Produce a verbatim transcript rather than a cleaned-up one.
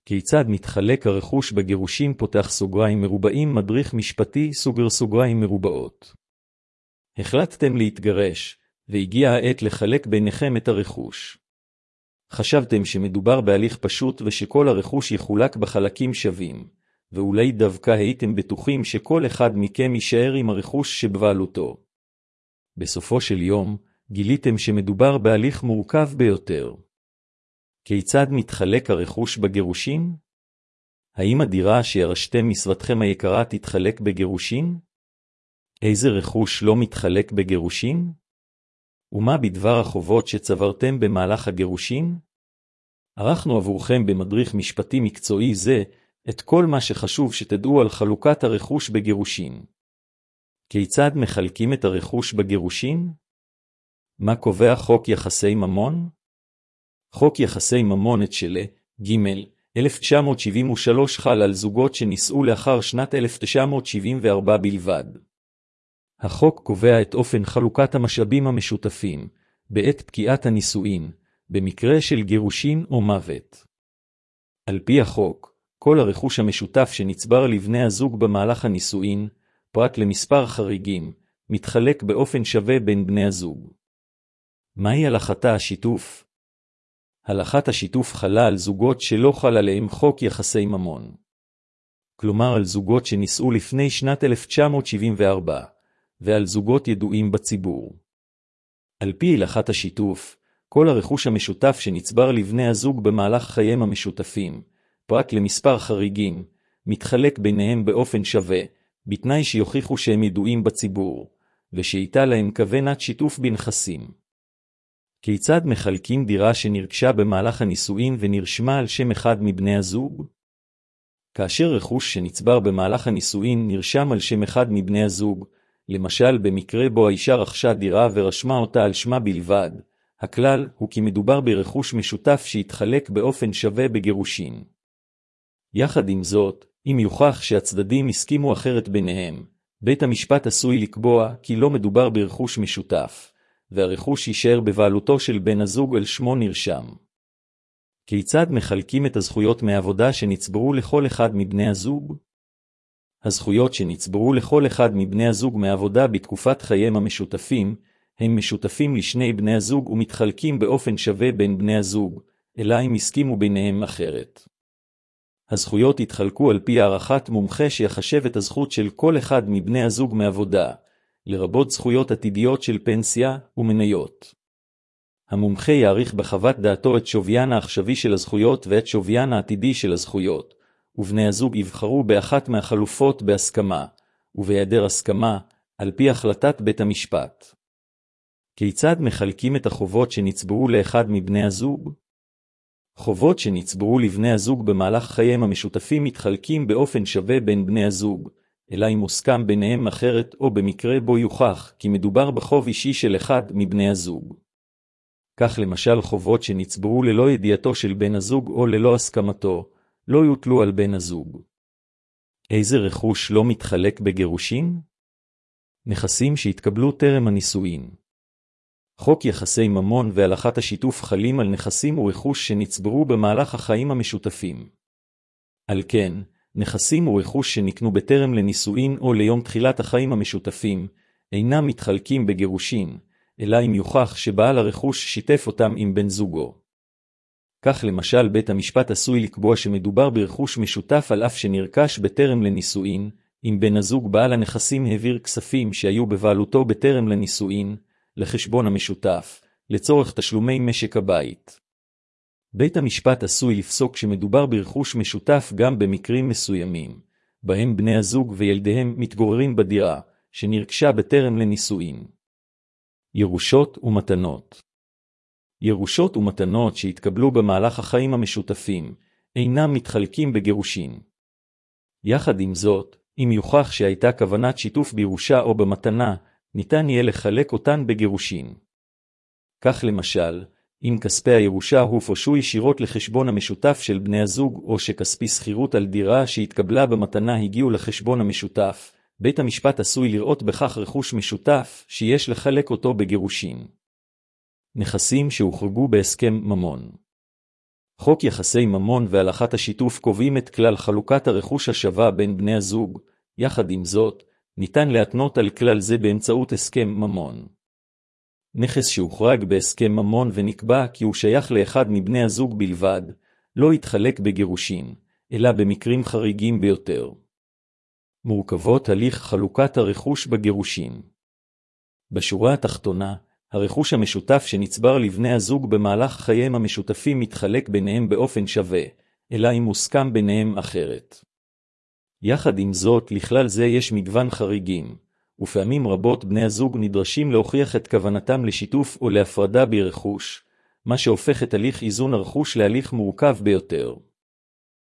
כיצד מתחלק הרכוש בגירושים פותח סוגריים מרובעים מדריך משפטי סוגר סוגריים מרובעות. החלטתם להתגרש, והגיעה העת לחלק ביניכם את הרכוש. חשבתם שמדובר בהליך פשוט ושכל הרכוש יחולק בחלקים שווים, ואולי דווקא הייתם בטוחים שכל אחד מכם יישאר עם הרכוש שבבעלותו. בסופו של יום, גיליתם שמדובר בהליך מורכב ביותר. כיצד מתחלק הרכוש בגירושים? האם הדירה שירשתם מסבתכם היקרה תתחלק בגירושים? איזה רכוש לא מתחלק בגירושים? ומה בדבר החובות שצברתם במהלך הגירושים? ערכנו עבורכם במדריך משפטי מקצועי זה את כל מה שחשוב שתדעו על חלוקת הרכוש בגירושים. כיצד מחלקים את הרכוש בגירושים? מה קובע חוק יחסי ממון? חוק יחסי ממון את שלה, ג' אלף תשע מאות שבעים ושלוש חל על זוגות שנישאו לאחר שנת אלף תשע מאות שבעים וארבע בלבד. החוק קובע את אופן חלוקת המשאבים המשותפים, בעת פקיעת הנישואין, במקרה של גירושין או מוות. על פי החוק, כל הרכוש המשותף שנצבר לבני הזוג במהלך הנישואין, פרט למספר חריגים, מתחלק באופן שווה בין בני הזוג. מהי הלכתה השיתוף? הלכת השיתוף חלה על זוגות שלא חל עליהם חוק יחסי ממון. כלומר על זוגות שנישאו לפני שנת אלף תשע מאות שבעים וארבע, ועל זוגות ידועים בציבור. על פי הלכת השיתוף, כל הרכוש המשותף שנצבר לבני הזוג במהלך חייהם המשותפים, פרט למספר חריגים, מתחלק ביניהם באופן שווה, בתנאי שיוכיחו שהם ידועים בציבור, ושהייתה להם כוונת שיתוף בנכסים. כיצד מחלקים דירה שנרכשה במהלך הנישואין ונרשמה על שם אחד מבני הזוג? כאשר רכוש שנצבר במהלך הנישואין נרשם על שם אחד מבני הזוג, למשל במקרה בו האישה רכשה דירה ורשמה אותה על שמה בלבד, הכלל הוא כי מדובר ברכוש משותף שהתחלק באופן שווה בגירושין. יחד עם זאת, אם יוכח שהצדדים הסכימו אחרת ביניהם, בית המשפט עשוי לקבוע כי לא מדובר ברכוש משותף, והרכוש יישאר בבעלותו של בן הזוג על שמו נרשם. כיצד מחלקים את הזכויות מעבודה שנצברו לכל אחד מבני הזוג? הזכויות שנצברו לכל אחד מבני הזוג מעבודה בתקופת חייהם המשותפים, הם משותפים לשני בני הזוג ומתחלקים באופן שווה בין בני הזוג, אלא אם הסכימו ביניהם אחרת. הזכויות יתחלקו על פי הערכת מומחה שיחשב את הזכות של כל אחד מבני הזוג מעבודה, לרבות זכויות עתידיות של פנסיה ומניות. המומחה יעריך בחוות דעתו את שוויין העכשווי של הזכויות ואת שוויין העתידי של הזכויות, ובני הזוג יבחרו באחת מהחלופות בהסכמה, ובהיעדר הסכמה, על פי החלטת בית המשפט. כיצד מחלקים את החובות שנצברו לאחד מבני הזוג? חובות שנצברו לבני הזוג במהלך חייהם המשותפים מתחלקים באופן שווה בין בני הזוג, אלא אם מוסכם ביניהם אחרת או במקרה בו יוכח כי מדובר בחוב אישי של אחד מבני הזוג. כך למשל חובות שנצברו ללא ידיעתו של בן הזוג או ללא הסכמתו, לא יוטלו על בן הזוג. איזה רכוש לא מתחלק בגירושין? נכסים שהתקבלו טרם הנישואין. חוק יחסי ממון והלכת השיתוף חלים על נכסים ורכוש שנצברו במהלך החיים המשותפים. על כן, נכסים ורכוש שנקנו בטרם לנישואין או ליום תחילת החיים המשותפים, אינם מתחלקים בגירושין, אלא אם יוכח שבעל הרכוש שיתף אותם עם בן זוגו. כך למשל בית המשפט עשוי לקבוע שמדובר ברכוש משותף על אף שנרכש בטרם לנישואין, אם בן הזוג בעל הנכסים העביר כספים שהיו בבעלותו בטרם לנישואין, לחשבון המשותף, לצורך תשלומי משק הבית. בית המשפט עשוי לפסוק שמדובר ברכוש משותף גם במקרים מסוימים, בהם בני הזוג וילדיהם מתגוררים בדירה, שנרכשה בטרם לנישואין. ירושות ומתנות. ירושות ומתנות שהתקבלו במהלך החיים המשותפים, אינם מתחלקים בגירושין. יחד עם זאת, אם יוכח שהייתה כוונת שיתוף בירושה או במתנה, ניתן יהיה לחלק אותן בגירושין. כך למשל, אם כספי הירושה הופרשו ישירות לחשבון המשותף של בני הזוג או שכספי שכירות על דירה שהתקבלה במתנה הגיעו לחשבון המשותף, בית המשפט עשוי לראות בכך רכוש משותף שיש לחלק אותו בגירושין. נכסים שהוחרגו בהסכם ממון. חוק יחסי ממון והלכת השיתוף קובעים את כלל חלוקת הרכוש השווה בין בני הזוג. יחד עם זאת, ניתן להתנות על כלל זה באמצעות הסכם ממון. נכס שהוחרג בהסכם ממון ונקבע כי הוא שייך לאחד מבני הזוג בלבד, לא יתחלק בגירושין, אלא במקרים חריגים ביותר. מורכבות הליך חלוקת הרכוש בגירושין. בשורה התחתונה, הרכוש המשותף שנצבר לבני הזוג במהלך חייהם המשותפים מתחלק ביניהם באופן שווה, אלא אם מוסכם ביניהם אחרת. יחד עם זאת, לכלל זה יש מגוון חריגים, ופעמים רבות בני הזוג נדרשים להוכיח את כוונתם לשיתוף או להפרדה ברכוש, מה שהופך את הליך איזון הרכוש להליך מורכב ביותר.